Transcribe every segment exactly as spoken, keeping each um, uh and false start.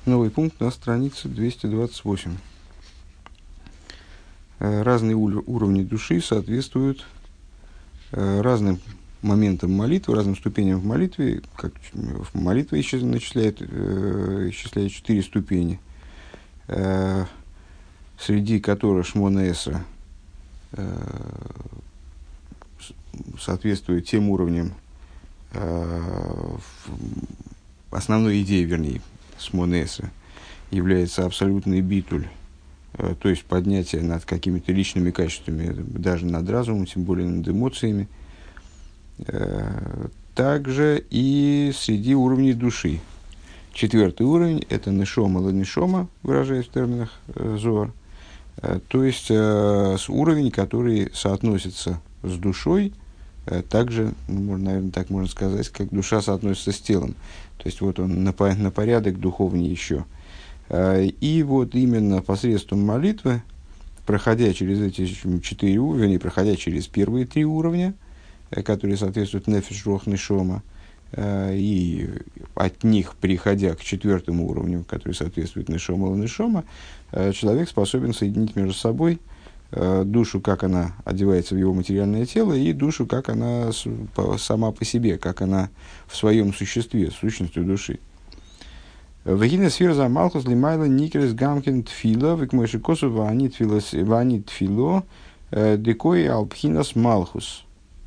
Новый пункт на странице двести двадцать восемь. Разные уровни души соответствуют разным моментам молитвы, разным ступеням в молитве. Как в молитве начисляет, исчисляет четыре ступени, среди которых Шмона Эсра соответствует тем уровням, основной идеей, вернее, Шмона Эсра является абсолютный битуль, то есть поднятие над какими-то личными качествами, даже над разумом, тем более над эмоциями. Также и среди уровней души. Четвертый уровень – это нешома ла-нешома, выражаясь в терминах Зоар, то есть уровень, который соотносится с душой, также, наверное, так можно сказать, как душа соотносится с телом. То есть вот он на, на порядок духовнее еще. И вот именно посредством молитвы, проходя через эти четыре уровня, проходя через первые три уровня, которые соответствуют нефеш, рох, нешома, и от них, переходя к четвертому уровню, который соответствует нешома ла нешома, человек способен соединить между собой душу, как она одевается в его материальное тело, и душу, как она сама по себе, как она в своем существе, сущностью души. Вегина сфера за малхус лимайла никерес гамкин тфила, векмойши косу ваани тфило, декой алпхинас малхус.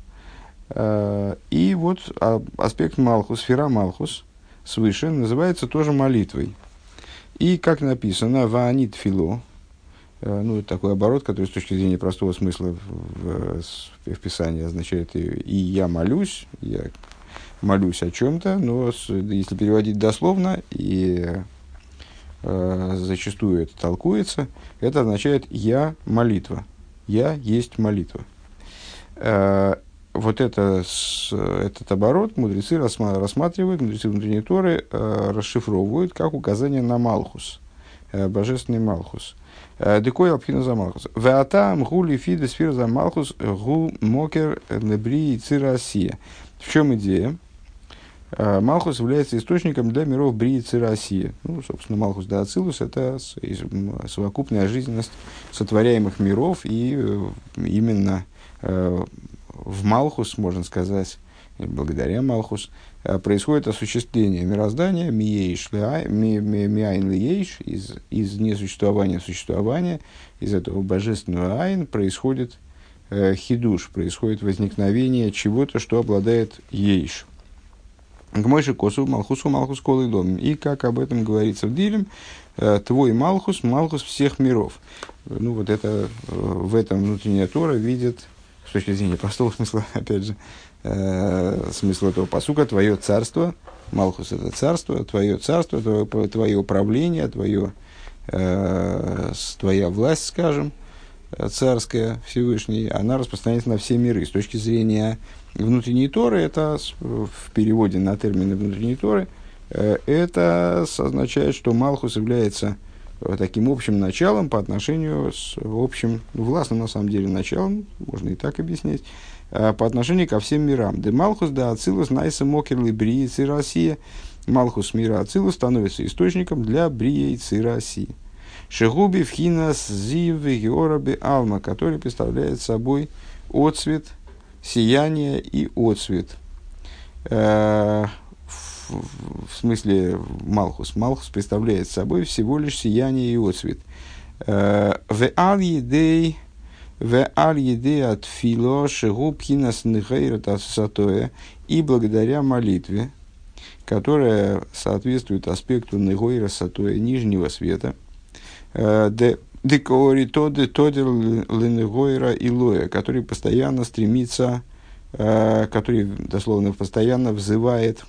И вот аспект малхус, сфера малхус, свыше, называется тоже молитвой. И, как написано, ваани тфило, ну, это такой оборот, который с точки зрения простого смысла в, в, в Писании означает и, и я молюсь, я молюсь о чем-то, но с, если переводить дословно, и э, зачастую это толкуется, это означает я молитва, я есть молитва. Э, вот это, с, этот оборот мудрецы рассма, рассматривают, мудрецы внутренней Торы э, расшифровывают как указание на Малхус, э, божественный Малхус. Декой алпхина за Малхус. Веатам гули фиде сфера за Малхус гу мокер лебри цира Россия. В чем идея? Малхус является источником для миров Брии Цира Россия. Ну, собственно, Малхус да Ацилус – это совокупная жизненность сотворяемых миров, и именно в Малхус, можно сказать, благодаря Малхус, происходит осуществление мироздания миейш миайн лиейш, из, из несуществования в существование, из этого божественного айн происходит э, хидуш, происходит возникновение чего-то, что обладает ейш. Гмойши косу малхусу малхус колы дом. И как об этом говорится в Дилем, э, твой малхус, малхус всех миров. Ну вот это, э, в этом внутренняя Тора видит, с точки зрения простого смысла, опять же, э, смысл этого пасука, твое царство, Малхус это царство, твое царство, твое, твое управление, твое, э, твоя власть, скажем, царская, Всевышний, она распространяется на все миры. С точки зрения внутренней Торы, это в переводе на термины внутренней Торы, э, это означает, что Малхус является таким общим началом по отношению с общим, властным на самом деле началом, можно и так объяснять, по отношению ко всем мирам. Де Малхус да Ацилус найса мокер ли Брии Цира Россия. Малхус мира Ацилус становится источником для Брии Цира России. Шегуби вхинас зив геораби алма, который представляет собой отцвет, сияние и отцвет. В смысле Малхус. Малхус представляет собой всего лишь сияние и отцвет. В аль-едей в аль-едей от фило шегубхинас нехейрат асатоя, и благодаря молитве, которая соответствует аспекту нехейра сатоя, нижнего света, декори тоды тодер ленегойра илоя, который постоянно стремится, который дословно постоянно взывает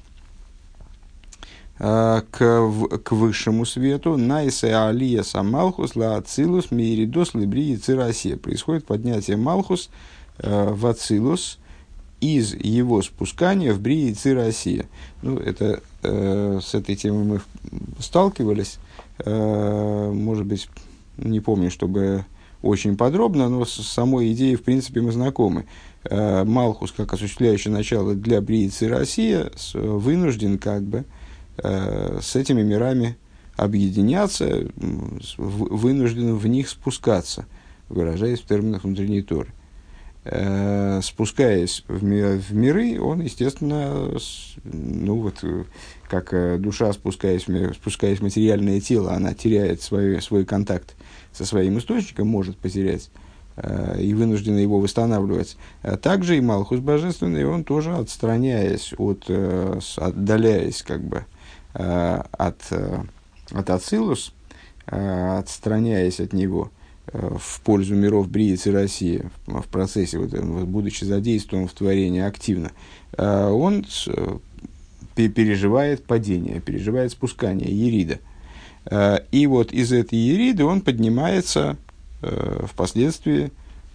К, к высшему свету, найсе алия самалхус ла ацилус миридос либрии цирасия. Происходит поднятие малхус э, в ацилус из его спускания в брии цирасия. Ну, это, э, с этой темой мы сталкивались, э, может быть, не помню, чтобы очень подробно, но с самой идеей, в принципе, мы знакомы. Э, малхус, как осуществляющее начало для брии цирасия, вынужден как бы с этими мирами объединяться, вынужден в них спускаться, выражаясь в терминах внутренней Торы. Спускаясь в, ми- в миры, он, естественно, с, ну вот, как душа, спускаясь в, ми- спускаясь в материальное тело, она теряет свой, свой контакт со своим источником, может потерять, э, и вынуждена его восстанавливать. А также и Малхус Божественный, он тоже, отстраняясь, от, э, отдаляясь как бы, э, от, э, от Ацилус, э, отстраняясь от него, в пользу миров Брииц и России, в процессе, вот, будучи задействован в творении активно, он переживает падение, переживает спускание, ерида. И вот из этой ериды он поднимается впоследствии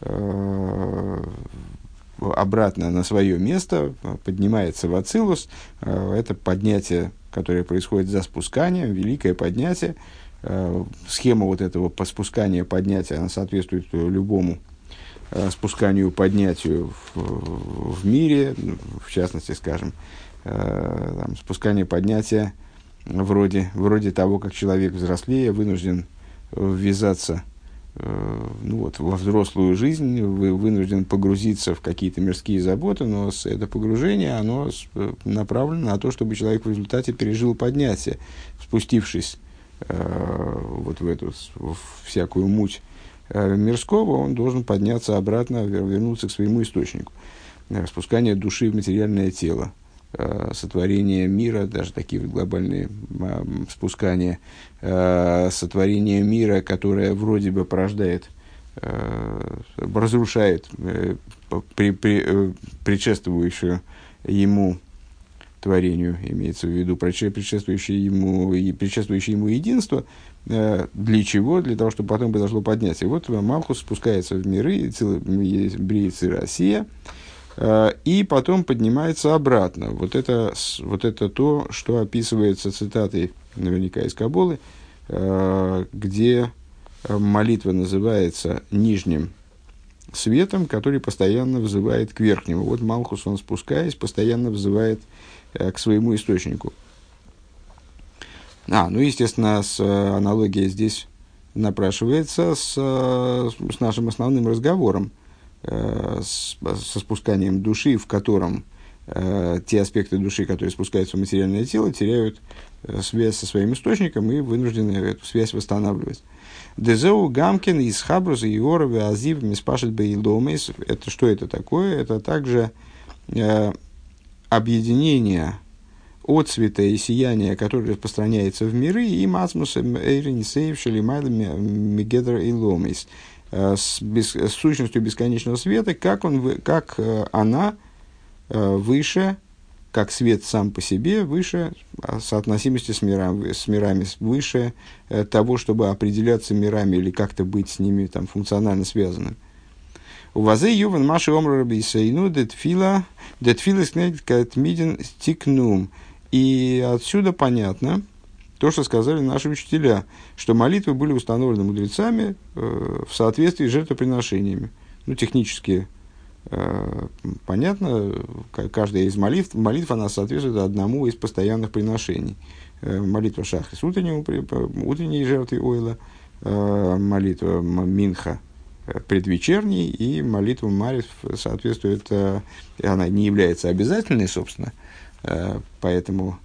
обратно на свое место, поднимается в Ацилус. Это поднятие, которое происходит за спусканием, великое поднятие. Схема вот этого спускания, поднятия, она соответствует любому спусканию, поднятию в, в мире, в частности, скажем, там, спускание, поднятие вроде, вроде того, как человек взрослее вынужден ввязаться ну, вот, во взрослую жизнь, вынужден погрузиться в какие-то мирские заботы, но это погружение, оно направлено на то, чтобы человек в результате пережил поднятие, спустившись вот в эту в всякую муть мирского, он должен подняться обратно, вернуться к своему источнику. Спускание души в материальное тело, сотворение мира, даже такие вот глобальные спускания, сотворение мира, которое вроде бы порождает, разрушает при, при, предшествующую ему творению, имеется в виду предшествующее ему, предшествующее ему единство. Для чего? Для того, чтобы потом произошло поднятие. Вот Малхус спускается в миры, Брииц и Россия, и потом поднимается обратно. Вот это, вот это то, что описывается цитатой, наверняка из Каболы, где молитва называется нижним светом, который постоянно взывает к верхнему. Вот Малхус, он спускаясь, постоянно взывает к своему источнику. А, ну, естественно, с, аналогия здесь напрашивается с, с нашим основным разговором, э, с, со спусканием души, в котором э, те аспекты души, которые спускаются в материальное тело, теряют э, связь со своим источником и вынуждены эту связь восстанавливать. Дезеу Гамкин из Хабруса и Орове Азив Миспашет Бейломейс. Это что это такое? Это также э, объединение отцвета и сияния, которое распространяется в миры, и мацмусом эйрин сейв шелимайлами мигедр и ломис, с сущностью бесконечного света, как, он, как она выше, как свет сам по себе, выше соотносимости с мирами, с мирами, выше того, чтобы определяться мирами или как-то быть с ними там, функционально связанным. У вазе юван маши омра рабисейну детфила детфила снегет катмидин стикнум. И отсюда понятно то, что сказали наши учителя, что молитвы были установлены мудрецами э, в соответствии с жертвоприношениями. Ну, технически э, понятно, каждая из молитв, молитва она соответствует одному из постоянных приношений. Э, молитва Шахрис, утренней жертвы ойла, э, молитва Минха, предвечерней, и молитва Марив соответствует, э, она не является обязательной, собственно, э, поэтому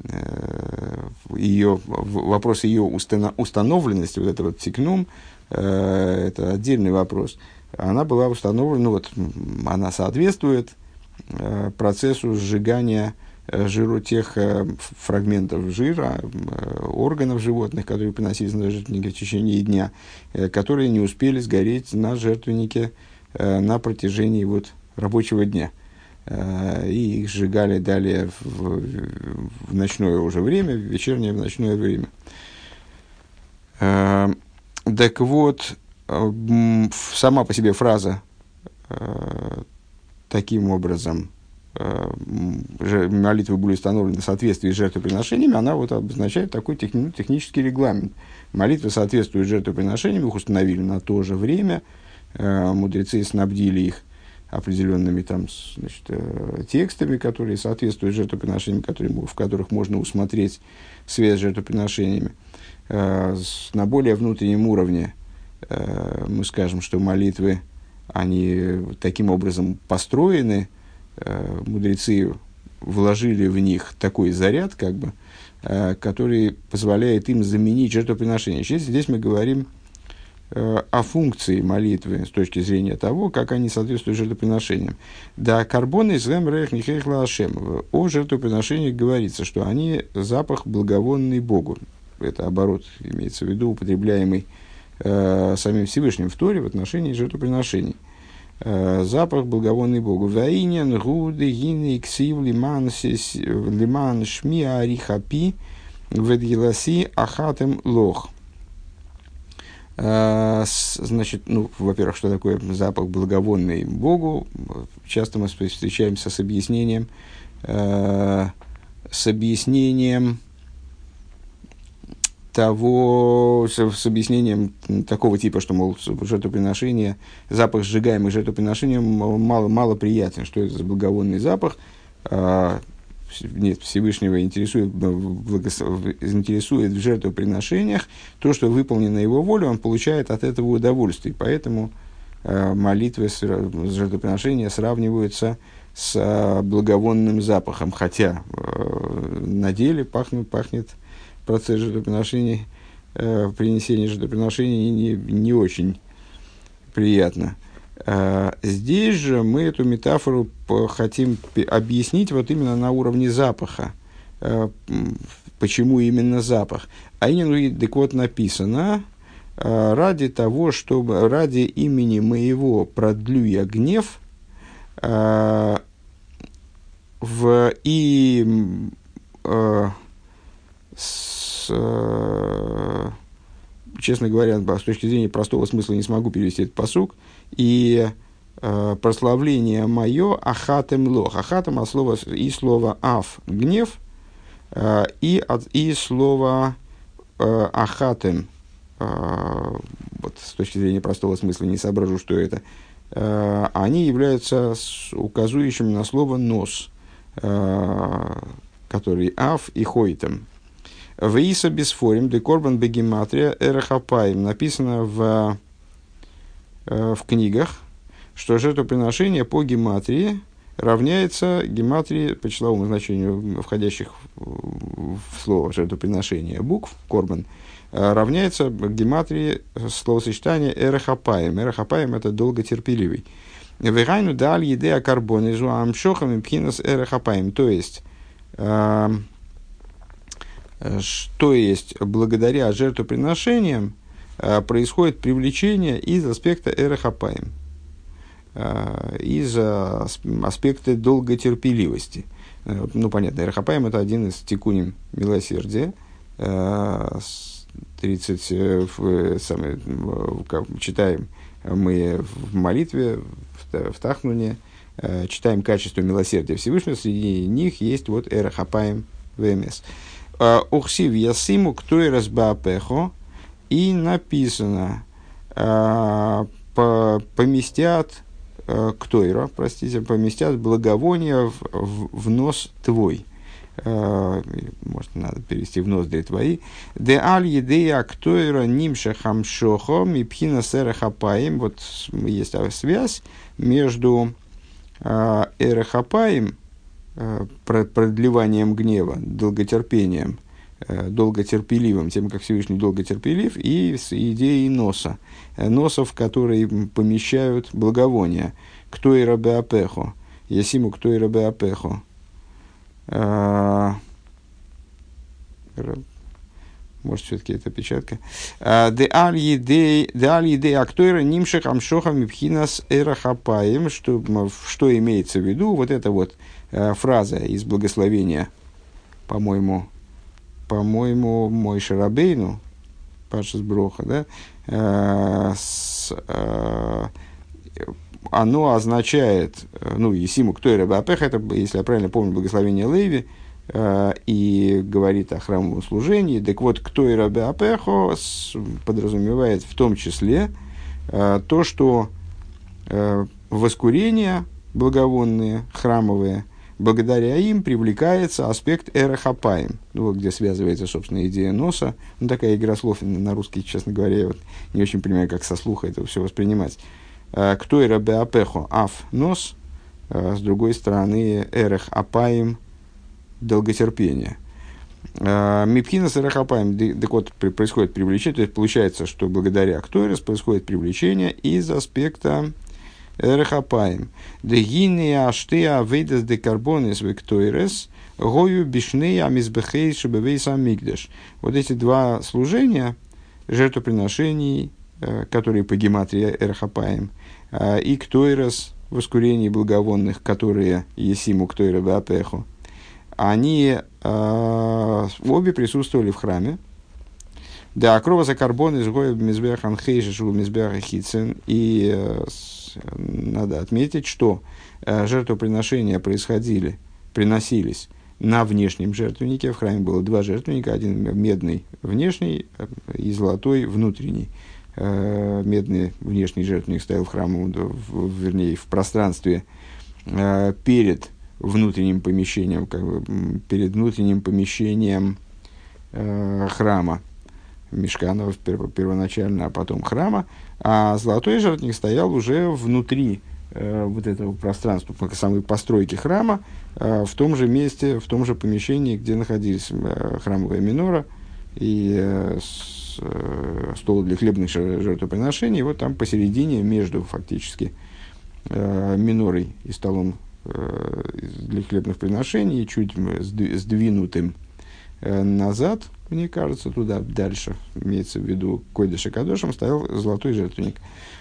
э, ее, вопрос ее установ, установленности, вот это вот тикнум, э, это отдельный вопрос. Она была установлена, ну вот, она соответствует э, процессу сжигания жиру тех э, фрагментов жира, э, органов животных, которые приносились на жертвенники в течение дня, э, которые не успели сгореть на жертвеннике э, на протяжении вот, рабочего дня. Э, и их сжигали далее в, в ночное уже время, в вечернее, в ночное время. Э, так вот, э, сама по себе фраза э, таким образом молитвы были установлены в соответствии с жертвоприношениями, она вот обозначает такой техни- технический регламент. Молитвы соответствуют жертвоприношениям, их установили на то же время, э, мудрецы снабдили их определенными там, значит, э, текстами, которые соответствуют жертвоприношениям, которые, в которых можно усмотреть связь с жертвоприношениями. На более внутреннем уровне мы скажем, что молитвы, они таким образом построены, мудрецы вложили в них такой заряд, как бы, который позволяет им заменить жертвоприношение. Здесь, здесь мы говорим о функции молитвы с точки зрения того, как они соответствуют жертвоприношениям. Да, карбон из лемрех нихейхла ашем. О жертвоприношениях говорится, что они запах благовонный Богу. Это оборот, имеется в виду, употребляемый э, самим Всевышним в Торе в отношении жертвоприношений. Э, запах благовонный Богу. Ваинен гуды гины ксив лиман шми арихапи ведгиласи ахатем лох. Э, значит, ну, во-первых, что такое запах благовонный Богу? Часто мы встречаемся с объяснением, э, с объяснением того, с, с объяснением такого типа, что, мол, жертвоприношение, запах сжигаемых жертвоприношением мало, мало приятен. Что это за благовонный запах? А, нет, Всевышнего интересует, благос... интересует в жертвоприношениях то, что выполнено его волей, он получает от этого удовольствие. Поэтому а, молитвы с, с жертвоприношения сравниваются с а, благовонным запахом, хотя а, на деле пахнет, пахнет процесс жертвоприношений, э, принесения жертвоприношений не, не очень приятно. Э, здесь же мы эту метафору хотим объяснить вот именно на уровне запаха. Э, почему именно запах? А именно, так вот написано, э, ради того, чтобы, ради имени моего продлю я гнев, э, в, и э, с, э, честно говоря, с точки зрения простого смысла не смогу перевести этот пасук. И э, прославление мое ахатем лох. Ахатем от слова, и слова ав – гнев, э, и, от, и слово э, ахатем, э, вот, с точки зрения простого смысла не соображу, что это, э, они являются указующими на слово нос, э, который ав и хойтем. Виса бисфорим де корбан бегематрия эрахапаим. Написано в, э, в книгах, что жертвоприношение по гематрии равняется гематрии по числовому значению входящих в слово жертвоприношение букв корбан, э, равняется гематрии словосочетания эрахапаим. Эрахапаим – это долготерпеливый. Вегайну дал едея карбон изу амшохам пхинас эрахапаим. То есть, э, что есть, благодаря жертвоприношениям э, происходит привлечение из аспекта эрахапаим, э, из э, аспекта долготерпеливости. Э, ну, понятно, эрахапаим – это один из тикуним милосердия. Э, тридцать, э, в, сами, как, читаем мы в молитве, в, в Тахнуне, э, читаем качество милосердия Всевышнего, среди них есть вот эрахапаим ВМС. Ухсив ясиму ктуй разбаапехо, и написано э, по, поместят э, ктойра, простите, поместят благовония в, в, в нос твой. Э, может, надо перевести в ноздри твои. Де аль едея ктойра нимша хамшохо мипхина сэрахапаим. Вот есть связь между э, эрахапаим, продлеванием гнева, долготерпением, долготерпеливым, тем, как Всевышний долготерпелив, и с идеей носа, носов, которые помещают благовония. Кто и рабе апехо, ясиму кто и рабе апехо. Может, все-таки это печатка. Де аль едей актойра нимших амшохам мипхинас эрахапаем. Что имеется в виду? Вот это вот фраза из благословения, по-моему, по-моему, Мойше Рабейну, Пашас Броха, да, э, с, э, оно означает, ну, Есиму кто и Рабапех, это, если я правильно помню, благословение Леви, э, и говорит о храмовом служении. Так вот, кто и Рабапехо подразумевает в том числе э, то, что э, воскурения благовонные, храмовые, благодаря им привлекается аспект эрехапаим, ну, вот где связывается, собственно, идея носа. Ну, такая игра слов на русский, честно говоря, я вот не очень понимаю, как со слуха это все воспринимать. Кто и рабеапехо аф нос, с другой стороны эрехапаим долготерпение. Мипхина с эрехапаим, так вот, происходит привлечение, то есть получается, что благодаря ктойрес происходит привлечение из аспекта эрехапаим. Дегине аштеа вейдес декарбонис вектойрес гою бишнея мизбехей шебевейса мигдеш. Вот эти два служения, жертвоприношений, которые по гематрии эрехапаим, и ктойрес, воскурений благовонных, которые есиму ктойре беапеху, они обе присутствовали в храме. Да, акрова за карбон из гоя мизбех анхейши шубу мизбеха хитцен. И э, с, надо отметить, что э, жертвоприношения происходили, приносились на внешнем жертвеннике. В храме было два жертвенника, один медный внешний и золотой внутренний. Э, медный внешний жертвенник стоял в храме, в, в, вернее, в пространстве э, перед внутренним помещением, как бы, перед внутренним помещением э, храма. Мишканов первоначально, а потом храма, а золотой жертвенник стоял уже внутри э, вот этого пространства, самой постройки храма, э, в том же месте, в том же помещении, где находились э, храмовая минора и э, с, э, стол для хлебных жертвоприношений. Вот там посередине, между фактически э, минорой и столом э, для хлебных приношений, чуть сдвинутым э, назад, мне кажется, туда дальше, имеется в виду Койдеш ха-Кадошим, стоял золотой жертвенник.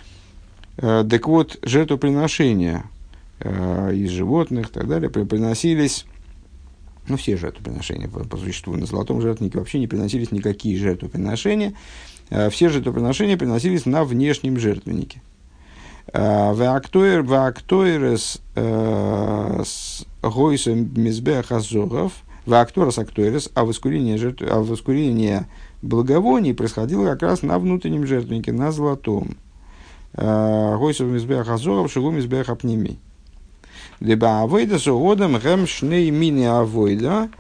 Э, так вот, жертвоприношения э, из животных и так далее приносились, ну, все жертвоприношения по, по существу, на золотом жертвеннике вообще не приносились никакие жертвоприношения. Э, все жертвоприношения приносились на внешнем жертвеннике. Ваактойрес с гойсом мизбех азоров, Ваакторас актойрес, а воскурение, жертв... а воскурение благовоний происходило как раз на внутреннем жертвеннике, на золотом. Гойсов мизбех азоров, шигу мизбех апними. Либо авойда согодом гэм шней мини авойда.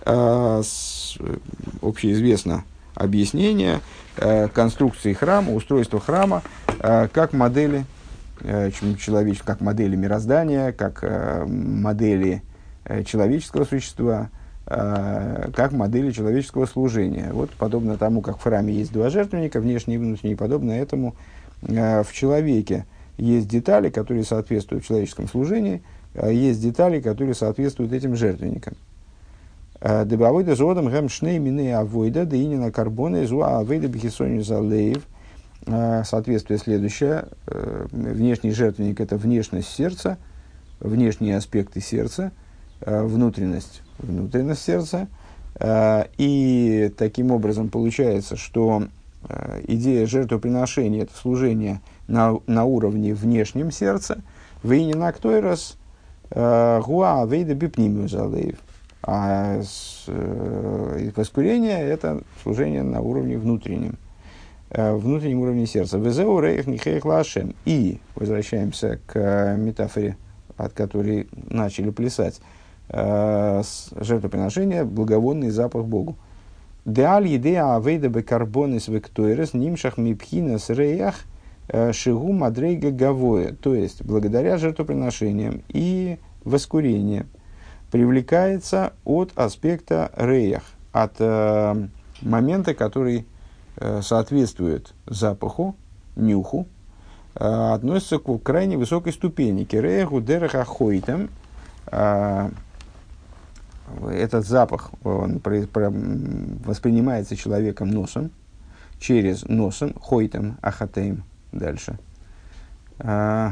Общеизвестно объяснение конструкции храма, устройства храма, как модели человеческого, как модели мироздания, как модели человеческого существа, как модели человеческого служения. Вот подобно тому, как в храме есть два жертвенника, внешний и внутренний, подобно этому в человеке есть детали, которые соответствуют человеческому служению, есть детали, которые соответствуют этим жертвенникам. Дебавойда зодом гэм шней мины авойда, да инина карбона изуа авойда бихисони залеев. Соответствие следующее. Внешний жертвенник – это внешность сердца, внешние аспекты сердца, внутренность, внутренность сердца. И таким образом получается, что идея жертвоприношения – это служение на, на уровне внешнем сердца. Вейнина ктойрас гуа вейда бипнимию залеев. А воскурение – это служение на уровне внутреннем, внутреннем уровне сердца. Везеу рейх нихейх лашем. И возвращаемся к метафоре, от которой начали плясать. Жертвоприношение – благовонный запах Богу. Деаль едеа авейда бекарбонис вектойрес нимшах мипхинас рейах шигу мадрейга гавоя. То есть, благодаря жертвоприношениям и воскурениям привлекается от аспекта рейах, от э, момента, который э, соответствует запаху, нюху, э, относится к крайне высокой ступени. Кереяху дереха хойтем. Э, этот запах он про, про, воспринимается человеком носом, через носом, хойтем, ахатейм, дальше. Э,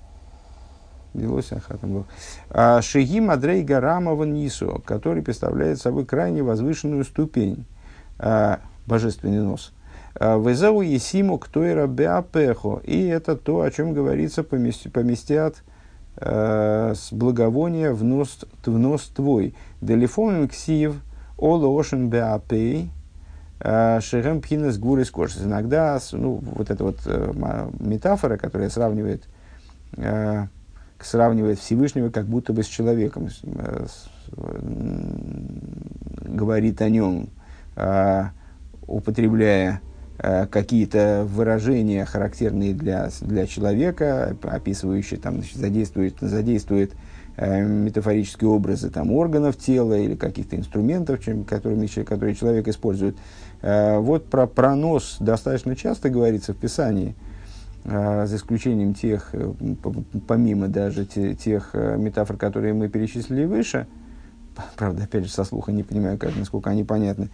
Шиги Мадрей Гарамова Нису, который представляет собой крайне возвышенную ступень, божественный нос. Везау Есиму Ктойра Беапехо, и это то, о чем говорится, поместят с благовония в нос, в нос твой. Делифон Ксив Ола Ошен Беапей Шерем Пхинес Гурис Кошес. Иногда, ну, вот эта вот метафора, которая сравнивает сравнивает Всевышнего как будто бы с человеком, с, с, говорит о нем, а, употребляя а, какие-то выражения, характерные для, для человека, описывающие, там, значит, задействует, задействует а, метафорические образы там, органов тела или каких-то инструментов, чем, которыми, которые человек использует. А, вот про пронос достаточно часто говорится в Писании, за исключением тех, помимо даже тех метафор, которые мы перечислили выше, правда, опять же, со слуха не понимаю, как, насколько они понятны,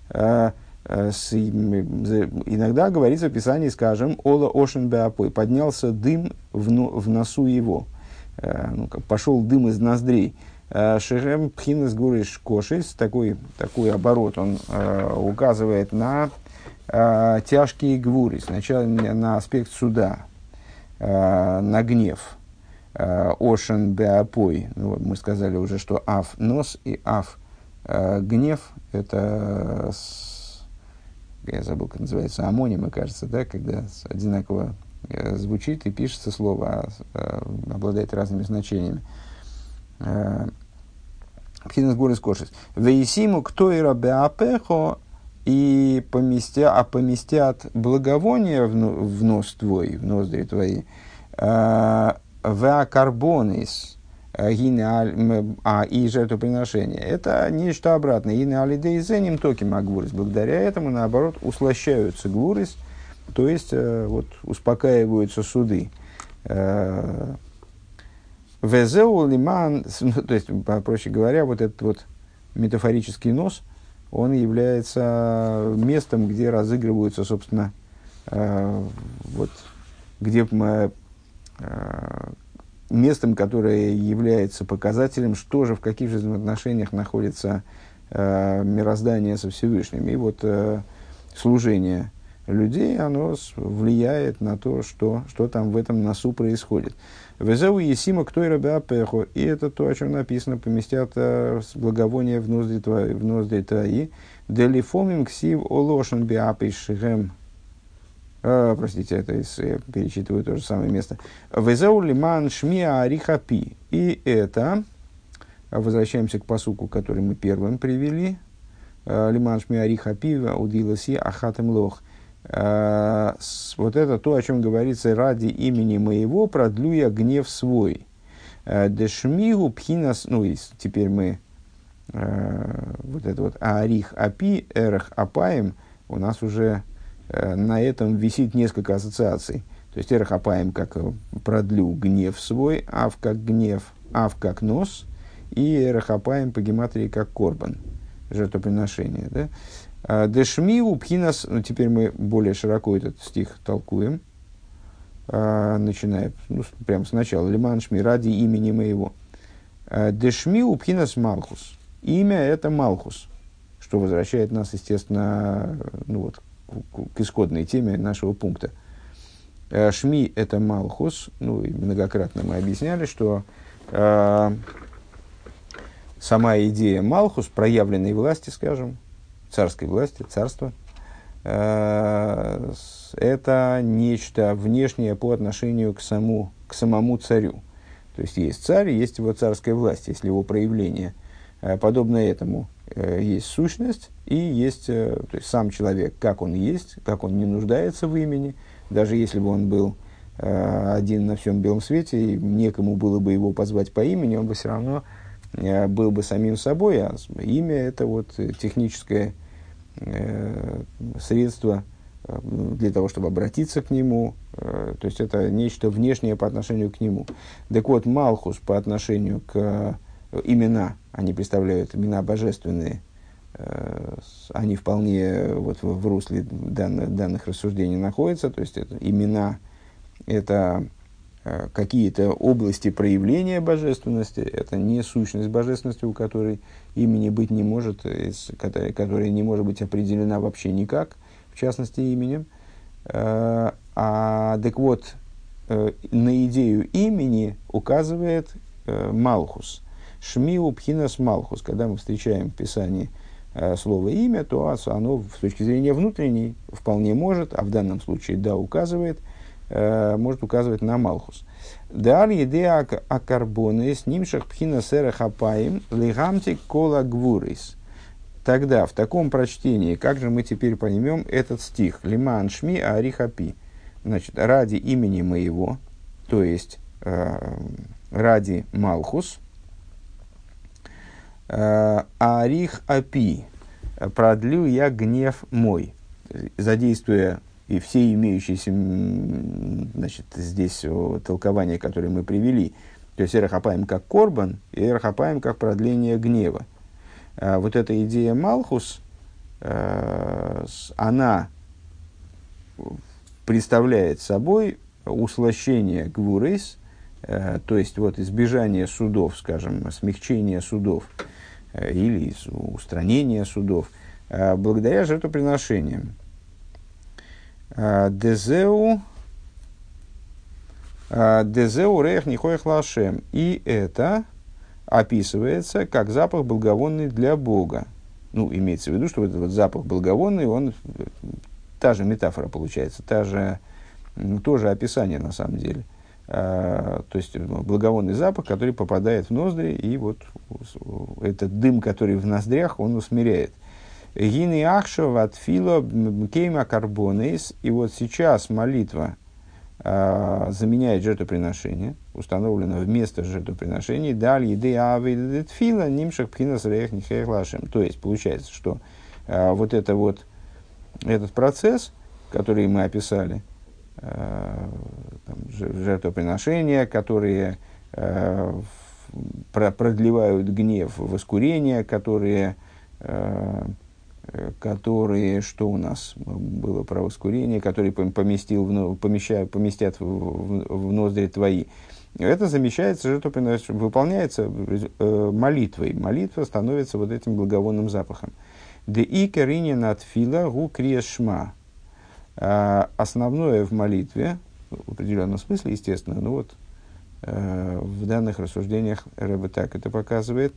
иногда говорится в Писании, скажем, «Ола ошен беапой», поднялся дым в, но, в носу его, ну, пошел дым из ноздрей. Шерем пхинес гуриш кошис, такой, такой оборот, он указывает на Uh, тяжкие гвури, сначала на аспект суда, uh, на гнев. Ошен uh, беапой, ну, вот мы сказали уже, что аф нос и аф uh, гнев, это, с, я забыл, как называется, амонимы, кажется, да, когда одинаково uh, звучит и пишется слово, а uh, обладает разными значениями. Пхинес гурис кошис. Веисиму кто и рабеапехо, и поместя, а поместят благовония в, в нос твой, в ноздри твои, веакарбонис, а и жертвоприношения. Это нечто обратное. И на алидейзеним токим агвурис. Благодаря этому, наоборот, услощаются гвурис, то есть вот, успокаиваются суды. Везеу лиман, то есть, проще говоря, вот этот вот метафорический нос, он является местом, где разыгрываются, собственно, э, вот, где, э, местом, которое является показателем, что же, в каких же взаимоотношениях находится э, мироздание со Всевышним. И вот э, служение людей, оно влияет на то, что, что там в этом носу происходит. Везеу есима кто и рабеапехо. И это то, о чем написано, поместят э, благовония в ноздри твои, в ноздри твои. Делифомим ксив олошен биапишгем. Простите, это из, я перечитываю то же самое место. Везеу лиман шмиа арихапи. И это, возвращаемся к пасуку, который мы первым привели. Лиман шмиа арихапи удиласи ахатем лох. Uh, вот это то, о чем говорится: ради имени моего продлю я гнев свой. Дешмигу пхинас, ну и теперь мы uh, вот это вот арих апи, эрах апаем, у нас уже uh, на этом висит несколько ассоциаций. То есть эрах апаем как продлю гнев свой, ав как гнев, ав как нос, и эрах апаем по гематрии как корбан, жертвоприношение, да? Дешмиу пхинас, ну, теперь мы более широко этот стих толкуем, а, начиная, ну, прямо сначала, лиман шми, ради имени моего. Дешмиу пхинас малхус. Имя это малхус, что возвращает нас, естественно, ну, вот, к, к исходной теме нашего пункта. Шми это малхус, ну, и многократно мы объясняли, что а, сама идея малхус, проявленной власти, скажем, царской власти, царства, э, это нечто внешнее по отношению к, саму, к самому царю. То есть, есть царь, есть его царская власть, есть его проявление. Э, подобно этому э, есть сущность и есть э, то есть, сам человек, как он есть, как он не нуждается в имени. Даже если бы он был э, один на всем белом свете, и некому было бы его позвать по имени, он бы все равно был бы самим собой, а имя это вот техническое э, средство э, для того, чтобы обратиться к нему, э, то есть это нечто внешнее по отношению к нему. Так вот, Малхус по отношению к э, имена, они представляют имена божественные, э, они вполне вот, в, в русле данных, данных рассуждений находятся, то есть это, имена это какие-то области проявления божественности, это не сущность божественности, у которой имени быть не может, которая, которая не может быть определена вообще никак, в частности именем. А, так вот, на идею имени указывает Малхус. Шмиу пхинас Малхус. Когда мы встречаем в Писании слово имя, то оно с точки зрения внутренней вполне может, а в данном случае да, указывает э, может указывать на Малхус. Дар едеа акарбонес нимшах пхина сера хапаим лигамтик кола гвурис. Тогда в таком прочтении, как же мы теперь поймем этот стих? Лиман шми арихапи. Значит, ради имени моего, то есть э, ради Малхус, э, арих апи, продлю я гнев мой, задействуя и все имеющиеся, значит, здесь толкования, которые мы привели, то есть эрахапаем как корбан, и эрахапаем как продление гнева. А вот эта идея Малхус, она представляет собой услощение гвурейс, то есть вот избежание судов, скажем, смягчение судов или устранение судов, благодаря жертвоприношениям. Дезеу Дезеу рех нихоих лашем. И это описывается как запах благовонный для Бога. Ну, имеется в виду, что вот этот вот запах благовонный, он, та же метафора получается, та же, тоже описание на самом деле. А, то есть благовонный запах, который попадает в ноздри, и вот этот дым, который в ноздрях, он усмиряет. Гини ахшо ватфило кейма карбонейс. И вот сейчас молитва а, заменяет жертвоприношение, установлено вместо жертвоприношений. Даль еды авейдет фила нимшах пхинас рех нихех лашем. То есть получается, что а, вот, это вот этот процесс, который мы описали, а, там, жертвоприношения, которые а, про- продлевают гнев, воскурения, которые а, которые, что у нас было про воскурение, которые поместил в, помещают, поместят в, в, в ноздри твои. Это замещается, жертвоприношение, выполняется э, молитвой. Молитва становится вот этим благовонным запахом. Де икеринин от фила гу криешма. Основное в молитве, в определенном смысле, естественно, ну вот, в данных рассуждениях Ребе так это показывает.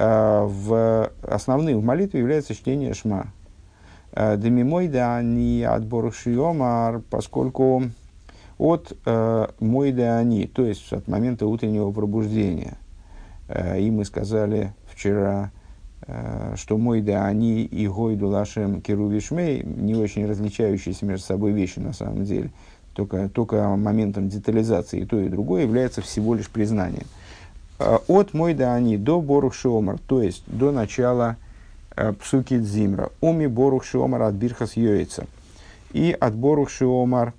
В основным в молитве является чтение Шма. Демимой да они от Борушиомар, поскольку от мой да они, то есть от момента утреннего пробуждения. И мы сказали вчера, что мой да они и гойду лашем керувишмей не очень различающиеся между собой вещи на самом деле. Только, только моментом детализации и то, и другое является всего лишь признанием. От мой да они до борух шиомар, то есть до начала э, псуки дзимра. Оми борух шиомар от бирхас йоица. И от борух шиомар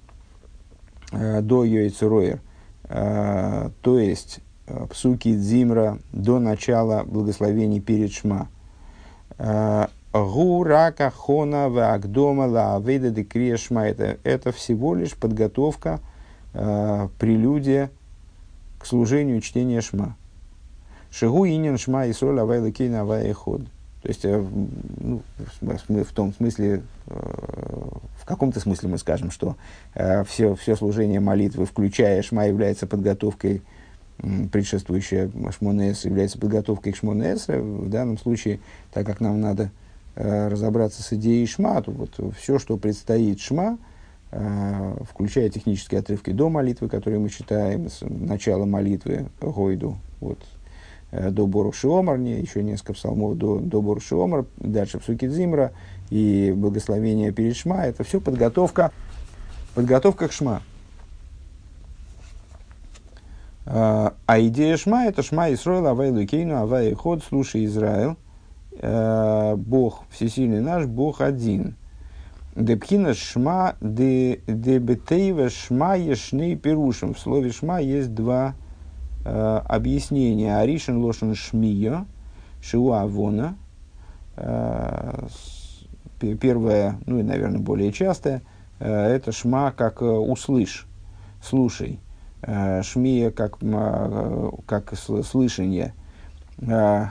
э, до йоица роер. Э, то есть э, псуки дзимра до начала благословений перед шма. Э, Гурака хона вагдома лаавейда декрия шма. Это всего лишь подготовка, э, прелюдия к служению чтения шма. Шигу инин шма и соль авай лекейна авай ход. То есть, э, ну, в, в том смысле, э, в каком-то смысле мы скажем, что э, все, все служение молитвы, включая шма, является подготовкой, э, предшествующая шмонес, является подготовкой к шмонес. В данном случае, так как нам надо разобраться с идеей шма, то вот все, что предстоит шма, э, включая технические отрывки до молитвы, которые мы читаем, с начала молитвы Гойду, вот, э, до Борух Шиомар, еще несколько псалмов до, до Борух Шиомар, дальше Псуки Дзимра и благословение перед шма, это все подготовка, подготовка к шма. Э, а идея шма — это шма Исроэл, авай лукейну, авай ход, слушай Израиль, Бог всесильный наш, Бог один. Депхина шма де бетейва шма ешней перушим. В слове шма есть два э, объяснения. Аришен лошен шмия, шиуа авона. Э, первое, ну и, наверное, более частое, э, это шма как э, услышь, слушай. Э, шмия как, э, как слышание. Э,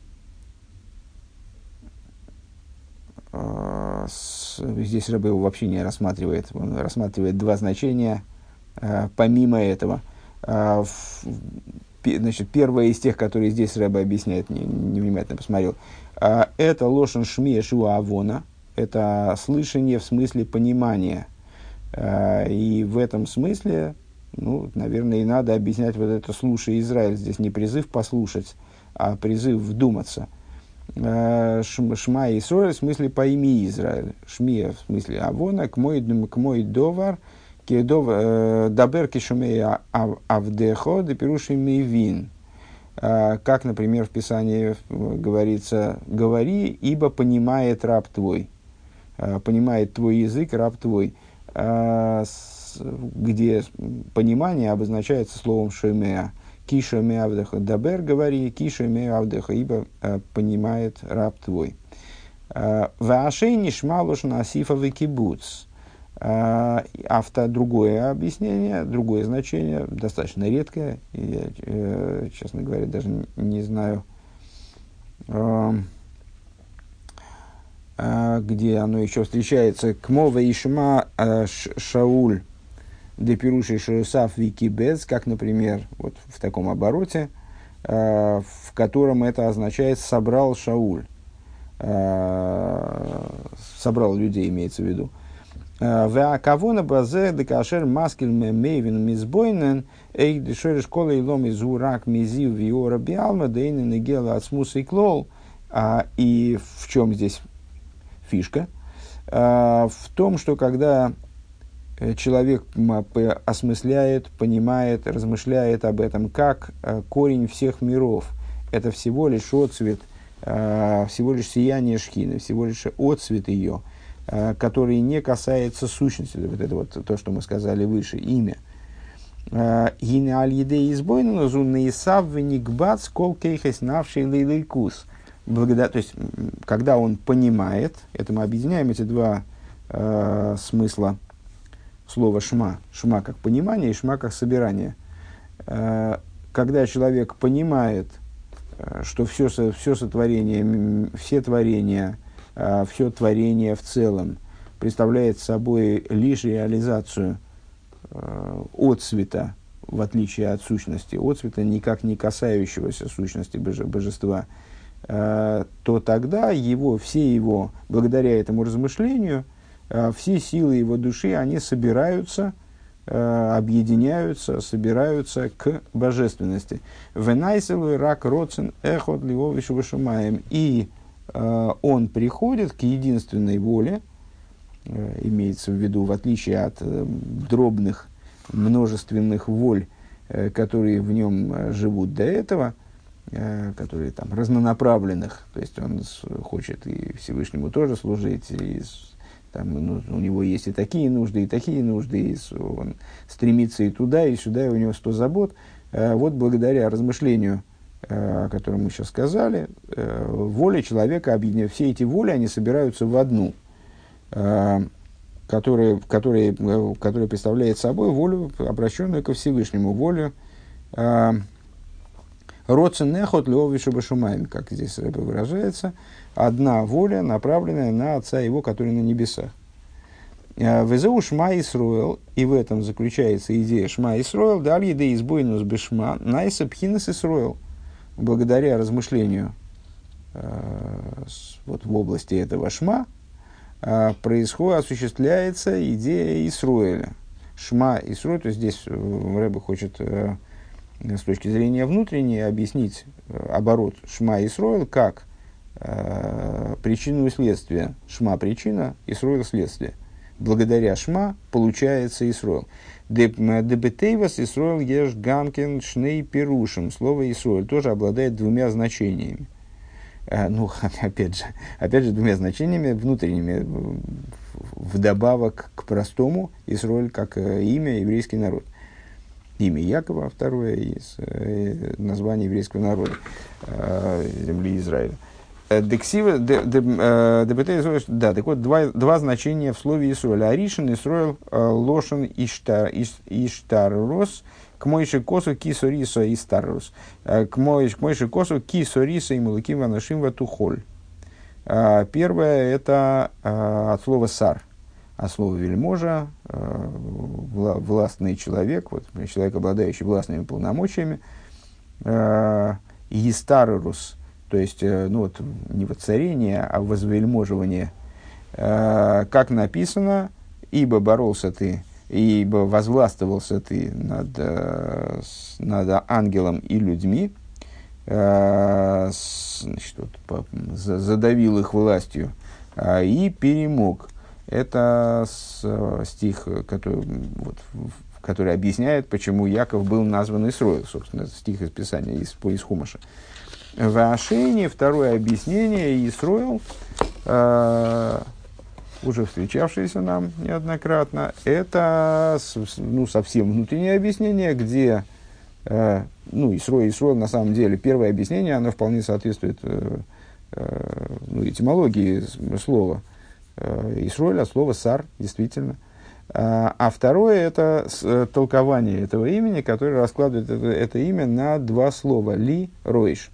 Здесь Ребе его вообще не рассматривает. Он рассматривает два значения э, помимо этого. Э, в, значит, первое из тех, которые здесь Ребе объясняет, не, невнимательно посмотрел, э, это лошен шмия шуа авона. Это слышание в смысле понимания. И в этом смысле, ну, наверное, и надо объяснять вот это «слушай, Израиль». Здесь не призыв послушать, а призыв вдуматься. Шма Исроэль в смысле пойми Израиль. Шмия в смысле авона, к мой, к мой довар, дабер кишумей авдехо, депируши мейвин. Как, например, в Писании говорится: говори, ибо понимает раб твой. Понимает твой язык, раб твой. Где понимание обозначается словом шемеа. Киша меавдеха дабер, говори, киша меавдеха, ибо э, понимает раб твой. Ваашей нишмалуш насифа векибуц. Авто другое объяснение, другое значение, достаточно редкое. Я, э, честно говоря, даже не, не знаю, э, э, где оно еще встречается. Кмова ишма э, Шауль. Депируши Шерусав Викибез, как, например, вот в таком обороте, э, в котором это означает «собрал Шауль», э, «собрал людей», имеется в виду. «Веакавона базе декашер маскель мейвен мизбойнен эйк дешер школа илом изурак мизив виора биалма дейнен игела ацмус и клол». И в чем здесь фишка? В том, что когда человек осмысляет, понимает, размышляет об этом как корень всех миров. Это всего лишь отцвет, всего лишь сияние шхины, всего лишь отцвет ее, который не касается сущности. Вот это вот то, что мы сказали выше, имя. То есть, когда он понимает, это мы объединяем эти два э, смысла слово «шма». «Шма» как понимание и «шма» как собирание. Когда человек понимает, что все, все сотворение, все творения, все творение в целом представляет собой лишь реализацию отцвета, в отличие от сущности, отцвета, никак не касающегося сущности божества, то тогда его, все его, благодаря этому размышлению, все силы его души, они собираются, э, объединяются, собираются к божественности. Венайселу рак роцен эхот ливовишу вышумаем. И э, он приходит к единственной воле, э, имеется в виду, в отличие от э, дробных множественных воль, э, которые в нем э, живут до этого, э, которые там разнонаправленных, то есть он с, хочет и Всевышнему тоже служить, и там, ну, у него есть и такие нужды, и такие нужды, и он стремится и туда, и сюда, и у него сто забот. Вот благодаря размышлению, о котором мы сейчас сказали, воля человека объединяет. Все эти воли, они собираются в одну, которая, которая, которая представляет собой волю, обращенную ко Всевышнему, волю «Роцен-нехот леовишу башумаем», как здесь Рэбе выражается, одна воля, направленная на Отца Его, который на небесах. «Везеу шма Исроэл», и в этом заключается идея шма Исроэл, «даль еды избойнус бешма, найса пхинас Исроэл». Благодаря размышлению э, вот в области этого шма э, происходит, осуществляется идея Исроэля. Шма Исроэль, то есть здесь Рэбе хочет э, с точки зрения внутренней объяснить оборот Шма Исроэль как э, причину и следствие. Шма – причина, Исроэль – следствие. Благодаря Шма получается Исроэль. Дебетейвас Исроэль еш гамкин шней пирушим. Слово Исроэль тоже обладает двумя значениями. Э, ну, опять же, опять же, двумя значениями внутренними, вдобавок к простому Исроэль как э, имя, еврейский народ. Имя Якова, второе из э, названия еврейского народа, э, земли Израиля. Дексива, да, так вот, два, два значения в слове Исроэль. Аришин, Исроэль, Лошен, Иштар, Иштаррос, к Мойше Косу, Кисориса, Истаррос, к Мойше Косу, Кисориса, и Мулаким, Ванашим, Ватухоль. Первое, это от слова сар. А слово вельможа, э, вла, властный человек, вот, человек, обладающий властными полномочиями, э, естаррус, то есть э, ну, вот, не воцарение, а возвельможивание, э, как написано, ибо боролся ты, ибо возвластвовался ты над, э, с, над ангелом и людьми, э, с, значит, вот, по, за, задавил их властью э, и перемог. Это с, э, стих, который, вот, который объясняет, почему Яков был назван Исроил, собственно, это стих из Писания, из, из Хумаша. В Ашене второе объяснение Исроил, э, уже встречавшееся нам неоднократно, это ну, совсем внутреннее объяснение, где э, ну, Исроил, Исроил на самом деле первое объяснение, оно вполне соответствует э, э, ну, этимологии слова э, Исроиль, от слова сар, действительно. А, а второе это с, толкование этого имени, которое раскладывает это, это имя на два слова ли, ройш.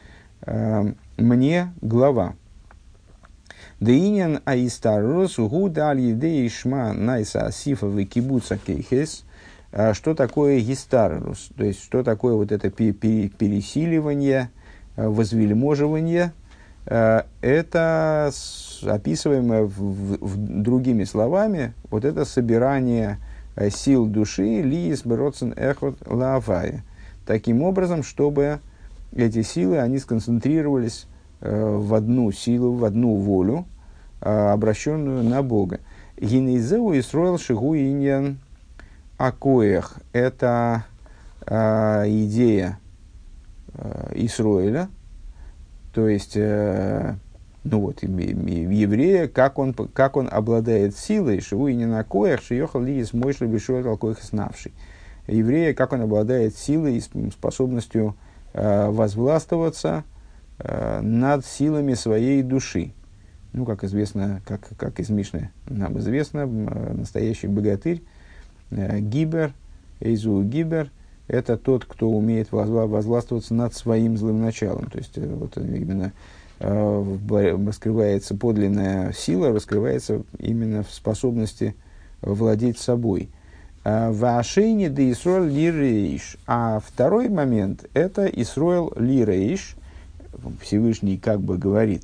Мне глава. Деинен аистарус гудаль евдей шма найса асифа векибуца кейхес. Что такое гистарус? То есть, что такое вот это пересиливание, возвельможивание? Это описываемое в, в, в, другими словами, вот это собирание сил души лиис броцен эхот лавая. Таким образом, чтобы эти силы, они сконцентрировались э, в одну силу, в одну волю, э, обращенную на Бога. Гинейзеу Исроил шигу иньян акоэх. Это э, идея э, Исроиля, то есть, э, ну вот, еврея, как он, как он обладает силой, шигу иньян акоэх, шиехал лиис мойшли бешуэл алкоэх снавший. Еврея, как он обладает силой и способностью возвластвоваться э, над силами своей души. Ну, как известно, как, как из Мишны нам известно, э, настоящий богатырь, э, Гибер, Эйзу Гибер, это тот, кто умеет возва- возвластвоваться над своим злым началом. То есть, э, вот именно э, раскрывается подлинная сила, раскрывается именно в способности владеть собой. В Ашейне де Исроэл Лирейш. А второй момент – это Исроэл Лирейш. Всевышний как бы говорит: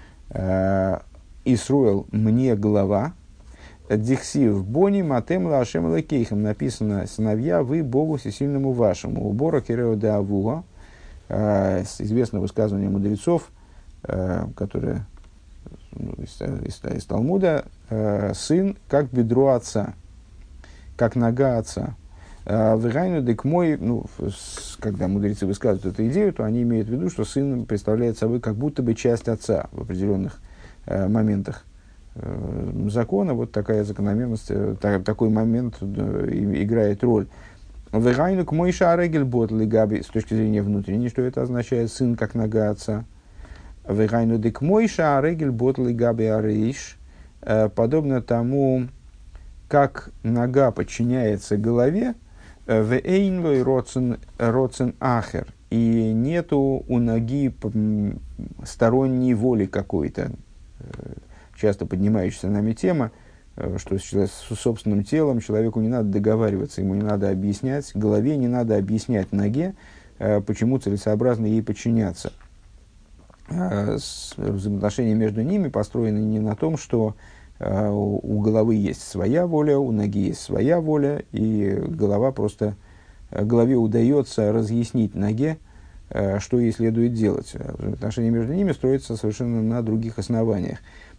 Исроэл мне глава. Дихсив бони матем лашем лакейхам. Написано: сыновья вы Богу всесильному вашему. Убора кирео де авуга. Известное высказывание мудрецов, которое ну, из, из, из Талмуда: сын как бедро отца, как нога отца. Вегайну дек мой, ну, когда мудрецы высказывают эту идею, то они имеют в виду, что сын представляет собой как будто бы часть отца в определенных э, моментах э, закона. Вот такая закономерность, э, та, такой момент э, играет роль. Вегайну к мой шарегель бот лигаби, с точки зрения внутренней, что это означает: сын как нога отца. Вегайну дек мой шарегель бот лигаби арейш, подобно тому, как нога подчиняется голове, в эйнлой роцен ахер, и нету у ноги сторонней воли какой-то. Часто поднимающаяся нами тема, что с собственным телом человеку не надо договариваться, ему не надо объяснять, голове не надо объяснять ноге, почему целесообразно ей подчиняться. Взаимоотношения между ними построены не на том, что у головы есть своя воля, у ноги есть своя воля, и голова просто, голове удается разъяснить ноге, что ей следует делать. Отношения между ними строятся совершенно на других основаниях.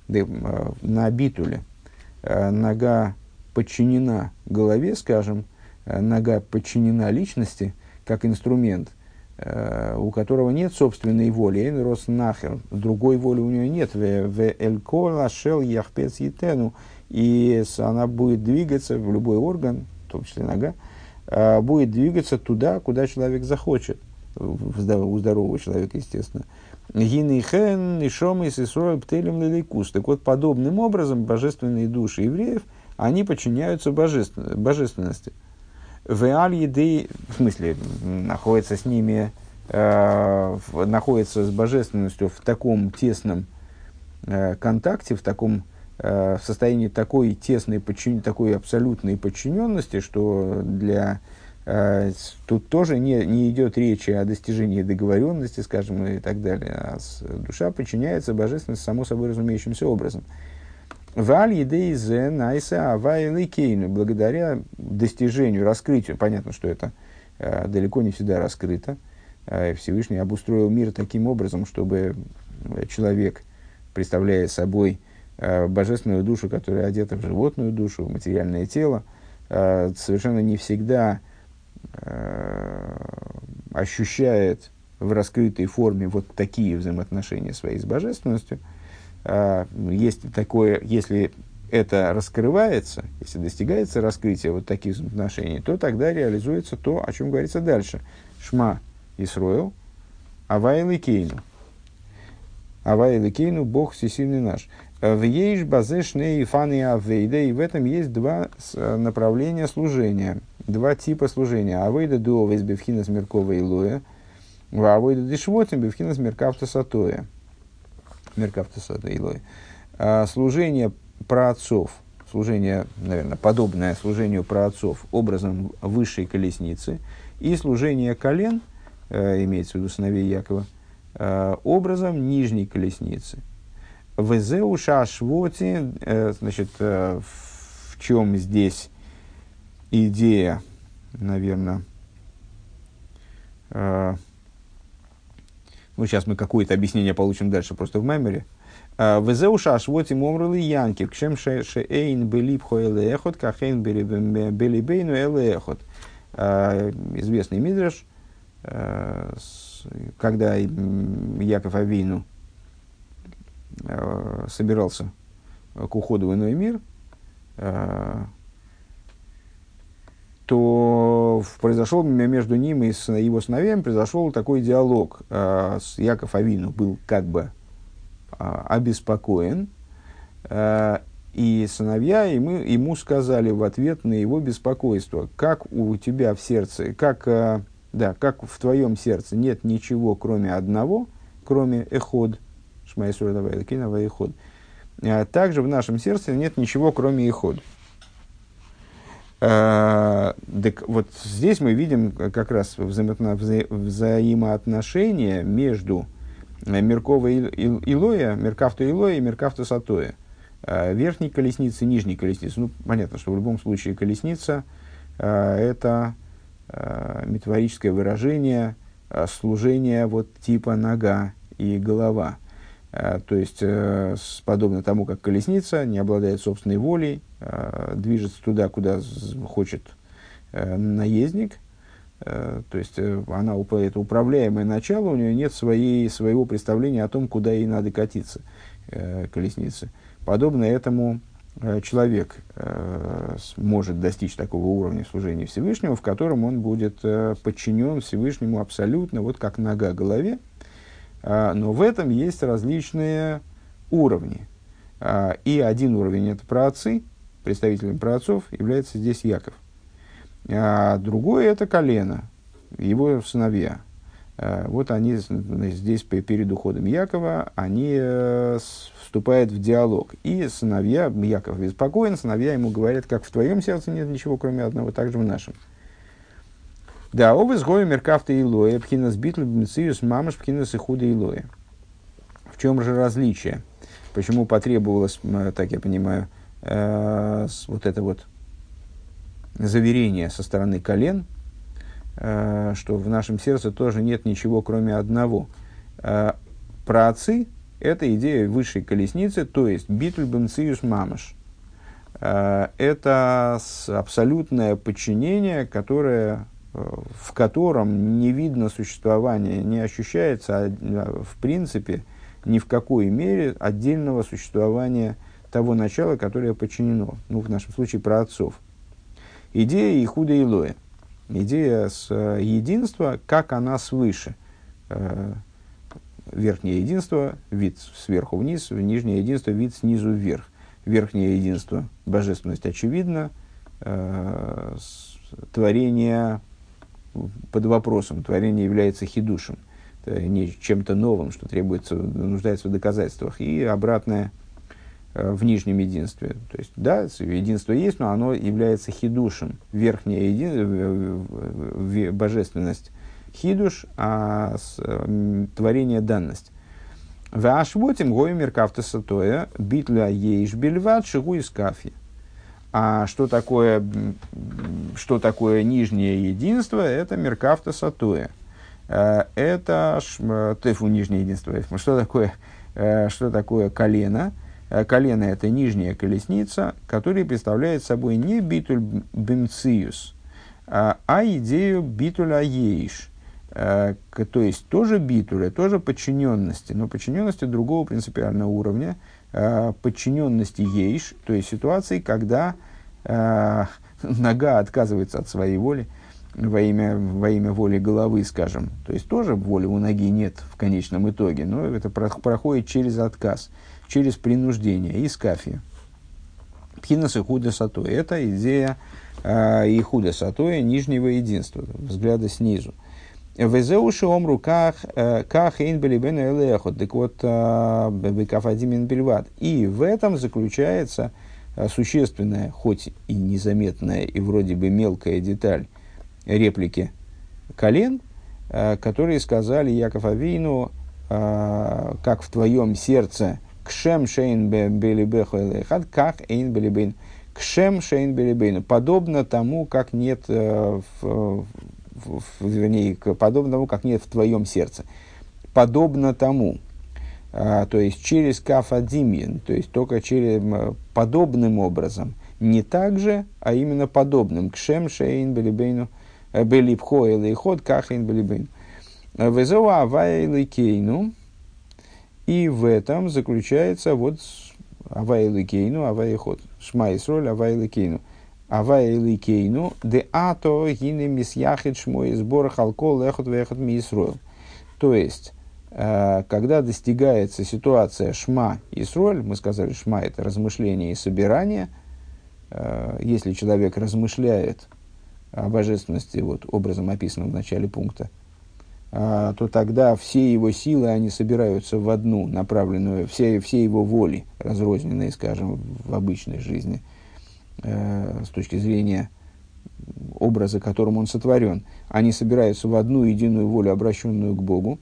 На битуле нога подчинена голове, скажем, нога подчинена личности как инструмент, у которого нет собственной воли, эйн рос нахер, другой воли у нее нет, в элькола шел яхпец етену, и она будет двигаться в любой орган, в том числе нога, будет двигаться туда, куда человек захочет, у здорового человека, естественно. Гинейхен, Ишом и Сисрой, Птелем Лиликус. Так вот, подобным образом божественные души евреев, они подчиняются божествен, божественности. В аль-едей, в смысле, находится с ними, э, в, находится с божественностью в таком тесном э, контакте, в таком э, в состоянии такой тесной, подчин, такой абсолютной подчиненности, что для э, тут тоже не, не идет речи о достижении договоренности, скажем, и так далее, а с, душа подчиняется божественности само собой разумеющимся образом. Валь едейзе найса авайлы кейну. Благодаря достижению, раскрытию, понятно, что это э, далеко не всегда раскрыто. Э, Всевышний обустроил мир таким образом, чтобы человек, представляя собой э, божественную душу, которая одета в животную душу, в материальное тело, э, совершенно не всегда э, ощущает в раскрытой форме вот такие взаимоотношения свои с божественностью. Есть такое, если это раскрывается, если достигается раскрытие вот таких отношений, то тогда реализуется то, о чем говорится дальше. Шма Исроэл, Авай Элокейну. Авай Элокейну, Бог всесильный наш. В ейш базешне и фаны авейда, и в этом есть два направления служения, два типа служения. Авейда дуовес бевхинас меркова илоя, авейда дешвотим бевхинас меркавта сатоя. Служение праотцов, служение, наверное, подобное служению праотцов образом высшей колесницы, и служение колен, э, имеется в виду сыновей Якова, э, образом нижней колесницы. Везеу шашвоти, э, значит, э, в чем здесь идея, наверное, э, ну, сейчас мы какое-то объяснение получим дальше, просто в меморе. «Везеу шашвоти момрли янки, кшем шеэйн белибхо элеэхот, кахэйн белибейну элеэхот». Известный мидраш, когда Яков Авину собирался к уходу в иной мир, то произошел между ним и с его сыновьями произошел такой диалог. С Яков Авину был как бы обеспокоен, и сыновья ему, ему сказали в ответ на его беспокойство: как у тебя в сердце, как, да, как в твоем сердце нет ничего, кроме одного, кроме эход, эход, также в нашем сердце нет ничего, кроме эход. Uh, так вот здесь мы видим как раз взаимо- вза- взаимоотношения между Меркова Илоя, Меркавто Илоя и Меркавто Сатоя. Uh, верхней колесницы и нижней колесницы. Ну, понятно, что в любом случае колесница uh, это uh, метафорическое выражение uh, служения вот типа нога и голова. Uh, то есть, uh, подобно тому, как колесница не обладает собственной волей, движется туда, куда хочет э, наездник, э, то есть э, она, это управляемое начало, у нее нет своей, своего представления о том, куда ей надо катиться, э, колесницы. Подобно этому э, человек э, может достичь такого уровня служения Всевышнему, в котором он будет э, подчинен Всевышнему абсолютно, вот как нога голове, э, но в этом есть различные уровни. Э, и один уровень – это праотцы. Представителем праотцов является здесь Яков. А другое – это колено, его сыновья. А вот они здесь перед уходом Якова, они э, вступают в диалог. И сыновья, Яков беспокоен, сыновья ему говорят: как в твоем сердце нет ничего, кроме одного, так же в нашем. Да, обез гоя меркавта илоя, пхинас битл бмциюс мамаш пхинас и худа илоя. В чем же различие? Почему потребовалось, так я понимаю, вот это вот заверение со стороны колен, что в нашем сердце тоже нет ничего, кроме одного. Праотцы – это идея высшей колесницы, то есть битуль бенциюс мамаш. Это абсолютное подчинение, которое, в котором не видно существования, не ощущается в принципе ни в какой мере отдельного существования того начала, которое подчинено, ну, в нашем случае, праотцов. Идея Ихуда Илоя, идея с э, единства, как она свыше. Э, верхнее единство – вид сверху вниз, нижнее единство – вид снизу вверх. Верхнее единство – божественность очевидна, э, с, творение под вопросом, творение является хидушем, не чем-то новым, что требуется, нуждается в доказательствах, и обратное – в нижнем единстве. То есть, да, единство есть, но оно является хидушем. Верхняя единство, божественность хидуш, а творение данность. Ваашвотим гоемер кафтасатоя битля ейш бельват шигу из кафи. А что такое, что такое нижнее единство? Это меркафта сатоя. Это тефу нижнее единство. Что такое, что такое колено? Колено – это нижняя колесница, которая представляет собой не битуль бемциюс, а идею битуля ейш. То есть тоже битуля, тоже подчиненности, но подчиненности другого принципиального уровня, подчиненности ейш, то есть ситуации, когда э, нога отказывается от своей воли во имя, во имя воли головы, скажем. То есть тоже воли у ноги нет в конечном итоге, но это проходит через отказ, через принуждение, искафию. Пхинас и худа сатоя – это идея э, и худа сатоя нижнего единства, взгляда снизу. Везеуши омру ках эйн белибен элехот, так вот, бекафадимин бельват. И в этом заключается существенная, хоть и незаметная, и вроде бы мелкая деталь реплики колен, которые сказали Яков Авину, как в твоем сердце, кшем шейн белибехо элехот, как эйн белибен, кшем шейн белибен, подобно тому, как нет в В, вернее, подобно тому, как нет в твоем сердце. Подобно тому, а, то есть через кафадимин, то есть только через подобным образом, не так же, а именно подобным. Кшем шейн белибейну белибхо элейхот кахейн белибейну. Везоа авая элейкейну. И в этом заключается вот авая элейкейну, авая хот. Шма Исроль, авая элейкейну. Авая элейкейну, де ато гине мисьяхет шмой сбор халко лехот вехот мисроил. То есть, э, когда достигается ситуация шма Исроль, мы сказали, шма – это размышление и собирание. Э, если человек размышляет о божественности, вот, образом описанным в начале пункта, э, то тогда все его силы, они собираются в одну, направленную, все, все его воли, разрозненные, скажем, в обычной жизни, с точки зрения образа, которым он сотворен, они собираются в одну единую волю, обращенную к Богу,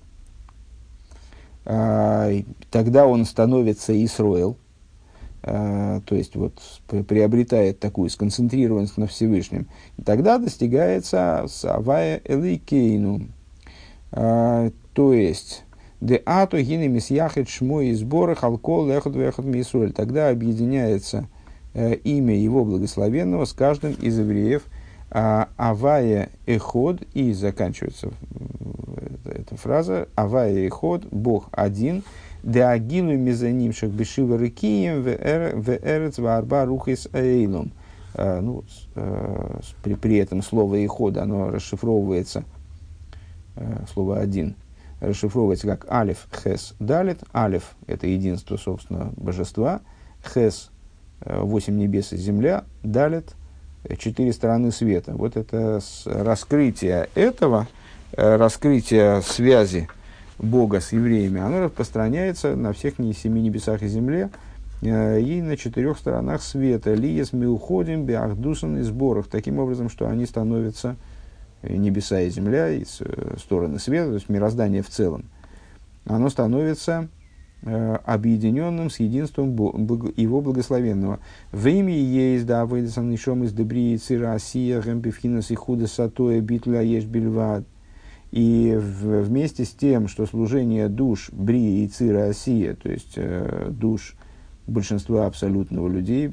тогда он становится Исроэл, то есть вот, приобретает такую сконцентрированность на Всевышнем, и тогда достигается Авая Элейкейну, то есть де ато гине мисьяхет шмой и сборы халко лехот вехот мисроль, тогда объединяется имя его благословенного с каждым из евреев, а, авая эход, и заканчивается эта фраза, авая эход, Бог один, де агилу мезанимших бешива рыкием в эрец варба рухис эйлом. Ну, при, при этом слово эход, оно расшифровывается, слово один, расшифровывается как алиф, хес, далит. Алиф – это единство, собственно, божества, хес – восемь небес и земля, далит четыре стороны света. Вот это раскрытие этого, раскрытие связи Бога с евреями, оно распространяется на всех семи небесах и земле и на четырех сторонах света. Лиес мы уходим биахдусан и сборах, таким образом, что они становятся, небеса и земля, и стороны света, то есть мироздание в целом, оно становится объединенным с единством его благословенного. В имя есть, да, выйдется нишом из дебри цира асия гэмпифхинас и худа сатоя битля еш бельвад. И в, вместе с тем, что служение душ бри и цира асия, то есть э, душ большинства абсолютного людей,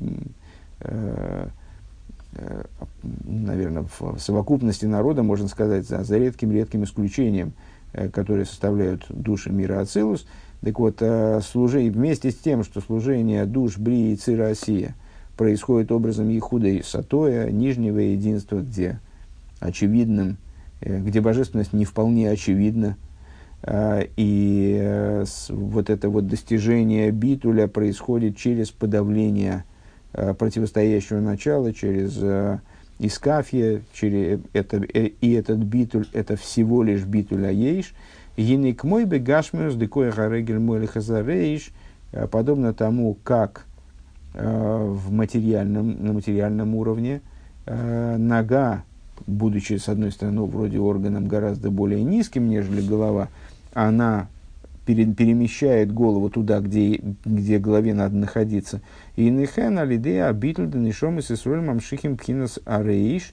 э, э, наверное, в совокупности народа, можно сказать, за, за редким-редким исключением, э, которые составляют души мира Ацилус. Так вот, служение, вместе с тем, что служение душ Бри и Цира Асия происходит образом Ехуда и Сатоя, нижнего единства, где очевидным, где божественность не вполне очевидна, и вот это вот достижение битуля происходит через подавление противостоящего начала, через искафье, через это, и этот битуль – это всего лишь битуль аейш, Гинек мой бегашмиус декоя гарегель мой лихазарейш, подобно тому, как э, в материальном, на материальном уровне э, нога, будучи, с одной стороны, вроде органом гораздо более низким, нежели голова, она пере, перемещает голову туда, где, где голове надо находиться. И нехен алидея абитль данишом и сесроль мамшихим пхинас арейш.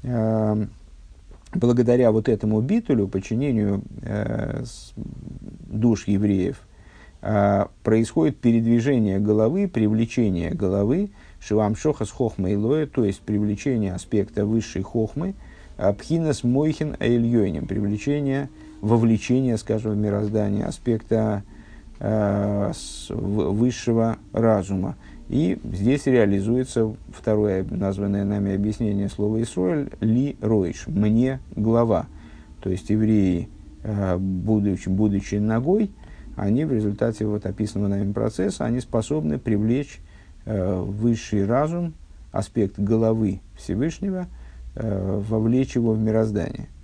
Благодаря вот этому битулю, подчинению э, душ евреев, э, происходит передвижение головы, привлечение головы, шивам шохас хохма илоя, то есть привлечение аспекта высшей хохмы, пхинас мойхин аильйойним, привлечение, вовлечение, скажем, в мироздание аспекта э, с, в, высшего разума. И здесь реализуется второе названное нами объяснение слова «Исроэль» «ли ройш» – «мне глава». То есть евреи, будучи, будучи ногой, они в результате вот описанного нами процесса, они способны привлечь высший разум, аспект головы Всевышнего, вовлечь его в мироздание.